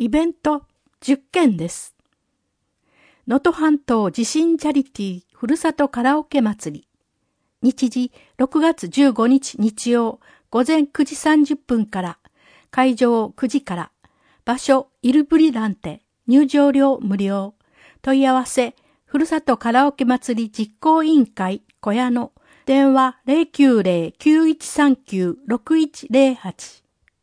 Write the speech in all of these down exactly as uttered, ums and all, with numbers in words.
イベントじゅっけんです。能登半島地震チャリティーふるさとカラオケ祭り。日時ろくがつじゅうごにち日曜午前くじさんじゅっぷんから、会場くじから、場所イルブリランテ、入場料無料。問い合わせ、ふるさとカラオケ祭り実行委員会小屋の電話 ゼロきゅうゼロ きゅういちさんきゅう ろくいちゼロはち。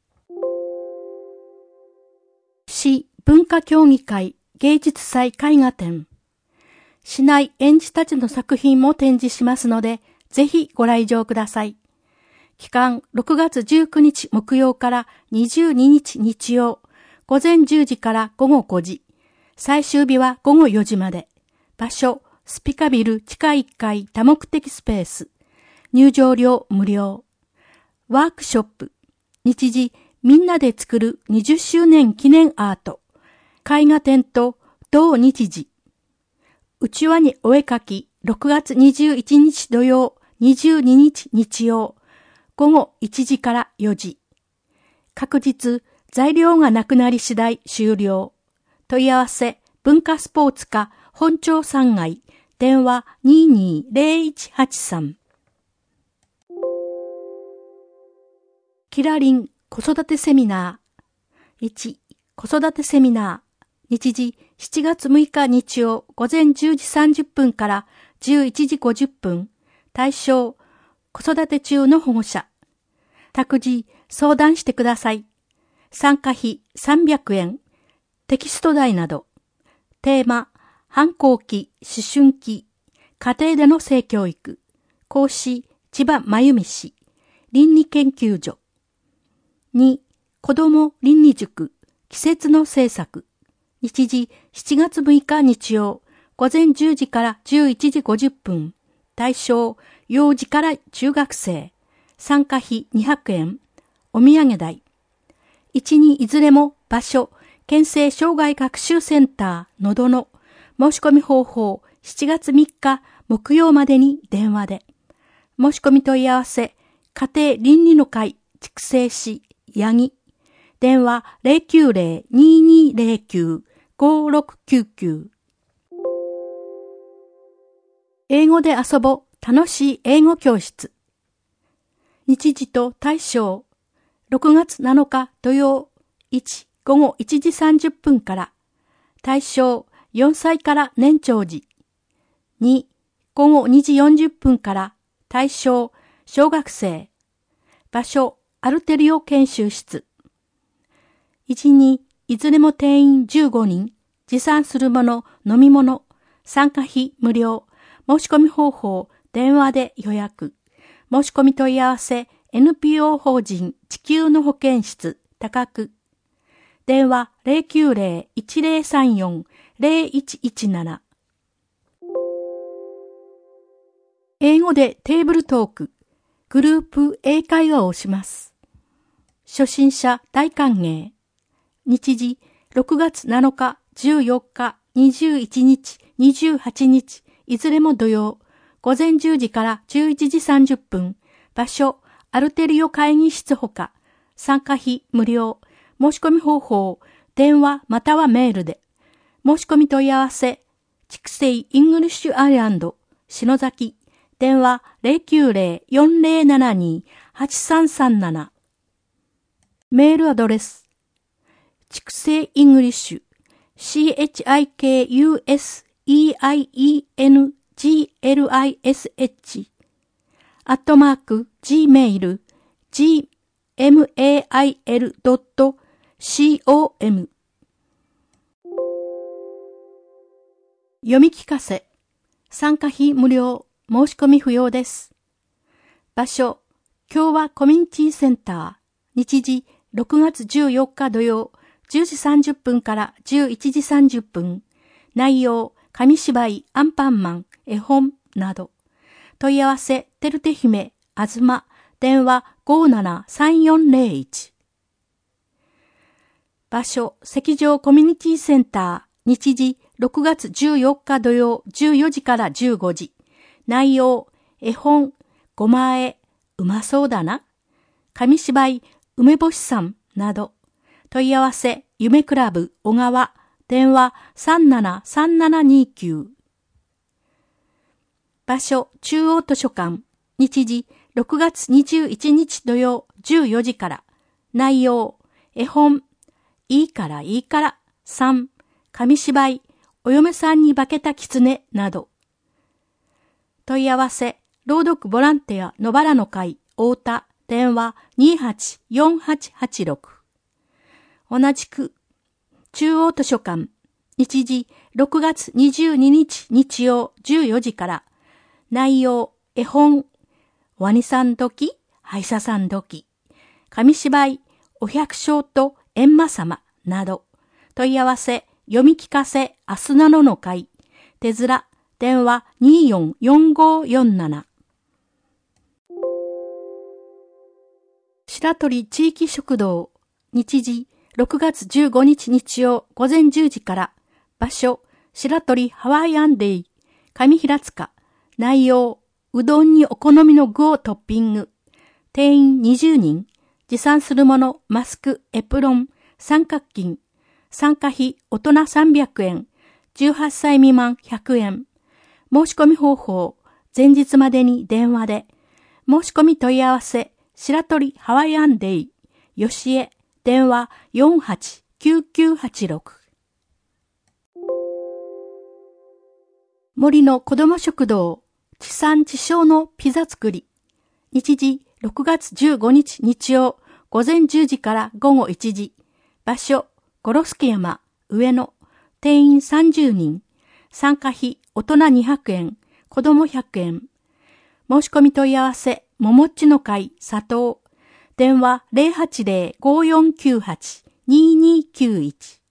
市文化協議会芸術祭絵画展。市内園児たちの作品も展示しますので、ぜひご来場ください。期間ろくがつじゅうくにち木曜からにじゅうににち日曜、午前じゅうじから午後ごじ、最終日は午後よじまで。場所、スピカビル地下いっかい多目的スペース。入場料無料。ワークショップ。日時、みんなで作るにじゅっしゅうねん記念アート。絵画展と同日時。うちわにお絵かきろくがつにじゅういちにち土曜、にじゅうににち日曜。午後いちじからよじ。確実、材料がなくなり次第終了。問い合わせ、文化スポーツ課本町さんがい、電話 にーにーゼロいちはちさん。キラリン子育てセミナー。いち、子育てセミナー。日時しちがつむいか日曜午前じゅうじさんじゅっぷんからじゅういちじごじゅっぷん。対象、子育て中の保護者。託児、相談してください。参加費さんびゃくえん。テキスト代など。テーマ、反抗期、思春期、家庭での性教育。講師、千葉真由美氏。倫理研究所。に、子ども倫理塾、季節の制作。日時しちがつむいか日曜、午前じゅうじからじゅういちじごじゅっぷん。対象、幼児から中学生。参加費にひゃくえん。お土産代。いちにいずれも場所、県政障害学習センター、のどの。申し込み方法、しちがつみっか木曜までに電話で。申し込み問い合わせ、家庭倫理の会、筑西市、八木。電話 ゼロきゅうゼロ にーにーゼロきゅう ごろくきゅうきゅう。英語で遊ぼう楽しい英語教室。日時と対象、ろくがつなのか土曜、いち、午後いちじさんじゅっぷんから。対象、よんさいから年長児。に、午後にじよんじゅっぷんから。対象、小学生。場所、アルテリオ研修室。いち、に、いずれも定員じゅうごにん。持参するもの、飲み物。参加費無料。申し込み方法、電話で予約。申し込み問い合わせ、エヌピーオー 法人地球の保健室、高久。電話 ゼロきゅうゼロ いちゼロさんよん ゼロいちいちなな。英語でテーブルトーク、グループ英会話をします。初心者大歓迎。日時ろくがつなのか、じゅうよっか、にじゅういちにち、にじゅうはちにち、いずれも土曜、午前じゅうじからじゅういちじさんじゅっぷん。場所、アルテリオ会議室ほか。参加費無料。申し込み方法、電話またはメールで。申し込み問い合わせ、筑西イングリッシュアイランド、篠崎。電話 ゼロきゅうゼロ よんゼロななに はちさんさんなな。メールアドレス、筑西イングリッシュ、シーエイチアイケーユーエスイーアイイーエヌジーエルアイエスエイチ、アットマーク、gmail、gmail ドット コム。読み聞かせ。参加費無料。申し込み不要です。場所、共和コミュニティセンター。日時、ろくがつじゅうよっか土曜、じゅうじさんじゅっぷんからじゅういちじさんじゅっぷん。内容、紙芝居、アンパンマン、絵本など。問い合わせ、てるて姫、あずま、電話 ごーななさんよんゼロいち。場所、石上コミュニティセンター。日時、ろくがつじゅうよっか土曜、じゅうよじからじゅうごじ。内容、絵本、ごまあえ、うまそうだな。紙芝居、梅干しさんなど。 問い合わせ、夢クラブ、小川、電話 さんななさんななにきゅう。場所、中央図書館。日時、ろくがつにじゅういちにち土曜じゅうよじから。内容、絵本、いいからいいから、さん、紙芝居、お嫁さんに化けた狐など。問い合わせ、朗読ボランティア野原の会、太田、電話 にーはちよんはちはちろく。同じく、中央図書館、日時ろくがつにじゅうににち日曜じゅうよじから。内容、絵本、ワニさん時、歯医者さん時、紙芝居、お百姓と閻魔様など。問い合わせ、読み聞かせ、明日なのの会、手面、電話 にーよんよんごよんなな。白鳥地域食堂、日時ろくがつじゅうごにち日曜午前じゅうじから。場所、白鳥ハワイアンデイ、上平塚。内容、うどんにお好みの具をトッピング。定員にじゅうにん。持参するもの、マスク、エプロン、三角巾。参加費、大人さんびゃくえん。じゅうはっさい未満ひゃくえん。申し込み方法、前日までに電話で。申し込み問い合わせ、白鳥ハワイアンデイ、吉江、電話 よんはちきゅうきゅうはちろく。森の子ども食堂、地産地消のピザ作り。日時ろくがつじゅうごにち日曜午前じゅうじから午後いちじ。場所、ゴロスケ山、上野。定員さんじゅうにん。参加費、大人にひゃくえん、子供ひゃくえん。申し込み問い合わせ、ももっちの会、佐藤。電話 ゼロはちゼロ ごよんきゅうはち にーにーきゅういち。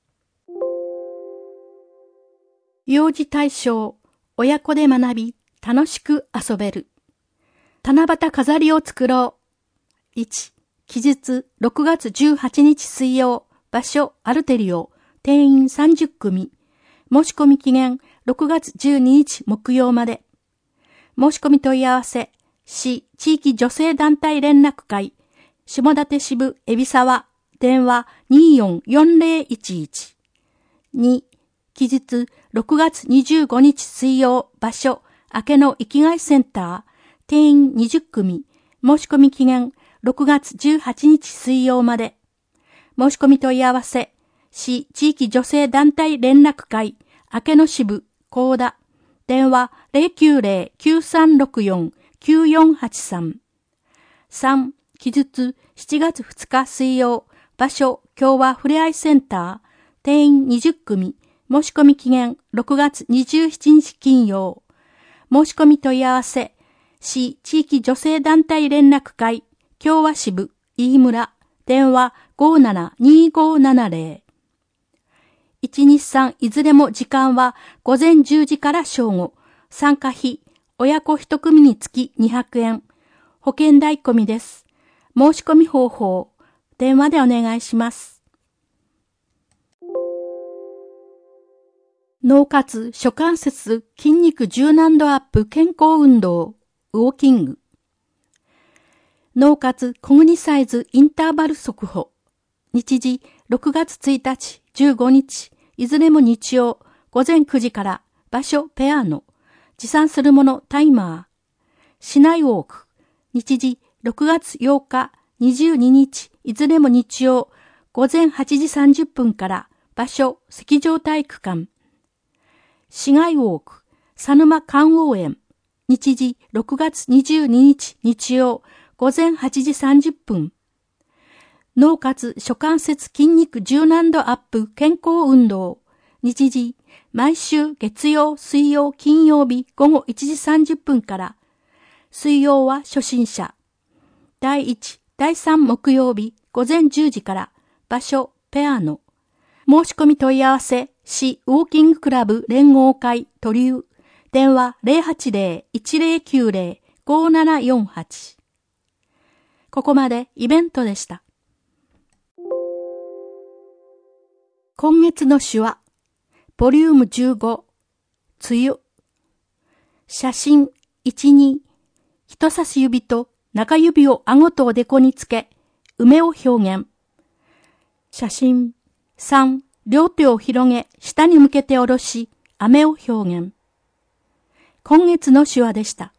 幼児対象、親子で学び、楽しく遊べる。七夕飾りを作ろう。いち、期日ろくがつじゅうはちにち水曜、場所アルテリオ、定員さんじゅっくみ。申し込み期限ろくがつじゅうににち木曜まで。申し込み問い合わせ、市地域女性団体連絡会、下館支部海老沢、電話 にーよんよんゼロいちいち。に、期日ろくがつにじゅうごにち水曜、場所明けの生きがいセンター、定員にじゅっくみ。申し込み期限ろくがつじゅうはちにち水曜まで。申し込み問い合わせ、市地域女性団体連絡会、明けの支部、高田、電話 ゼロきゅうゼロ きゅうさんろくよん きゅうよんはちさん。さん、期日しちがつふつか水曜、場所共和ふれあいセンター、定員にじゅっくみ。申し込み期限ろくがつにじゅうしちにち金曜。申し込み問い合わせ、市地域女性団体連絡会、共和支部、飯村、電話 ごーななにーごーななゼロ。いち、に、さんいずれも時間は午前じゅうじから正午。参加費、親子一組につきにひゃくえん。保険代込みです。申し込み方法、電話でお願いします。脳活諸関節筋肉柔軟度アップ健康運動、ウォーキング。脳活小国サイズインターバル速歩。日時ろくがつついたち、じゅうごにち、いずれも日曜、午前くじから、場所ペアノ。持参するものタイマー。市内ウォーク。日時ろくがつようか、にじゅうににち、いずれも日曜、午前はちじさんじゅっぷんから、場所石城体育館。市街ウォーク。佐沼観王園。日時ろくがつにじゅうににち日曜、午前はちじさんじゅっぷん。脳活諸関節筋肉柔軟度アップ健康運動。日時、毎週月曜、水曜、金曜日午後いちじさんじゅっぷんから。水曜は初心者。だいいち、だいさん木曜日午前じゅうじから。場所、ペアノ。申し込み問い合わせ、市ウォーキングクラブ連合会鳥生。電話 ゼロはちゼロ いちゼロきゅうゼロ ごーななよんはち。ここまでイベントでした。今月の手話、ボリュームじゅうご、梅雨。写真いち、に、人差し指と中指を顎とおでこにつけ、梅を表現。 写真。さん、両手を広げ、下に向けて下ろし、雨を表現。今月の手話でした。